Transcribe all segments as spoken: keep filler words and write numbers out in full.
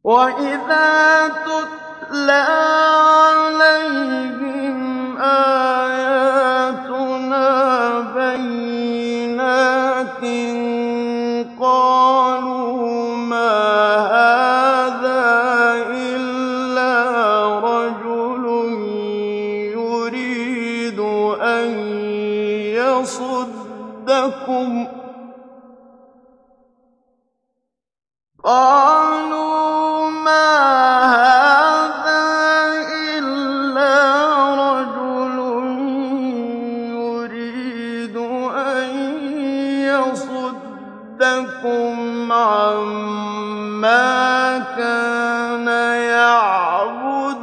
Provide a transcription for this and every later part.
وَإِذَا تُتْلَىٰ عَلَيْهِمْ آيَاتُنَا بَيِّنَاتٍ قَالُوا مَا هَٰذَا إِلَّا رَجُلٌ يُرِيدُ أَن يَصُدَّكُمْ عَمَّا كَانَ يَعْبُدُ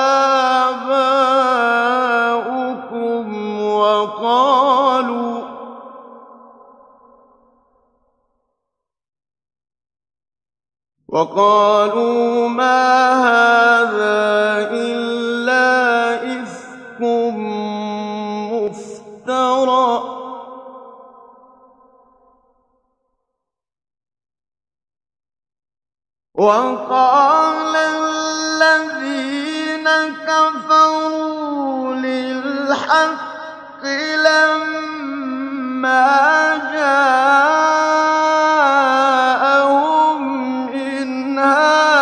آبَاؤُكُمْ وَقَالُوا وَقَالُوا مَا هَٰذَا إِلَّا إِفْكٌ مُّفْتَرًى ۚ وَقَالَ الَّذِينَ كَفَرُوا لِلْحَقِّ لَمَّا جَاءَهُمْ إِنْ هَٰذَا